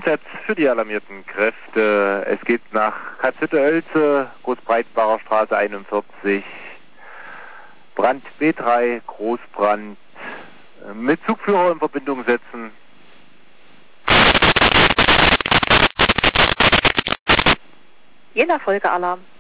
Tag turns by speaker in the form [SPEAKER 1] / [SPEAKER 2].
[SPEAKER 1] Einsätze für die alarmierten Kräfte. Es geht nach Katzhütte-Oelze, Großbreitbacher Straße 41, Brand B3, Großbrand. Mit Zugführer in Verbindung setzen.
[SPEAKER 2] Je nach Folgealarm.